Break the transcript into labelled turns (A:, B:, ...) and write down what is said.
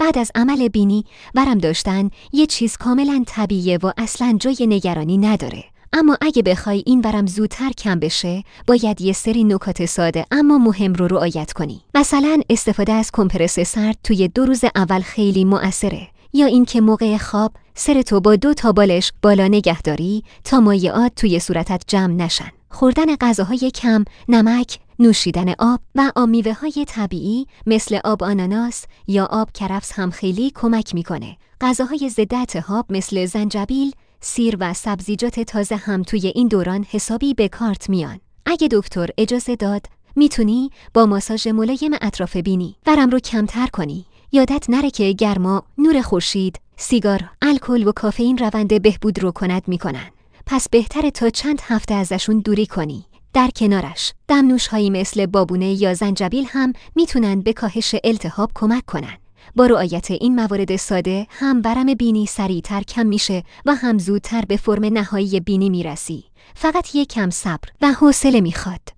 A: بعد از عمل بینی ورم داشتن یه چیز کاملا طبیعیه و اصلاً جای نگرانی نداره. اما اگه بخوای این ورم زودتر کم بشه، باید یه سری نکات ساده اما مهم رو رعایت کنی. مثلا استفاده از کمپرس سرد توی 2 روز اول خیلی مؤثره. یا اینکه موقع خواب سرتو با 2 تا بالش بالا نگه داری تا مایعات توی صورتت جمع نشن. خوردن غذاهای کم، نمک، نوشیدن آب و میوه‌های طبیعی مثل آب آناناس یا آب کرفس هم خیلی کمک میکنه. غذاهای ضد التهاب مثل زنجبیل، سیر و سبزیجات تازه هم توی این دوران حسابی به کارت میان. اگه دکتر اجازه داد، میتونی با ماساژ ملایم اطراف بینی ورم رو کمتر کنی. یادت نره که گرما، نور خورشید، سیگار، الکل و کافئین روند بهبود رو کند میکنن. پس بهتره تا چند هفته ازشون دوری کنی. در کنارش دمنوش‌هایی مثل بابونه یا زنجبیل هم میتونن به کاهش التهاب کمک کنن. با رعایت این موارد ساده هم ورم بینی سریعتر کم میشه و هم زودتر به فرم نهایی بینی میرسی. فقط یک کم صبر و حوصله میخواد.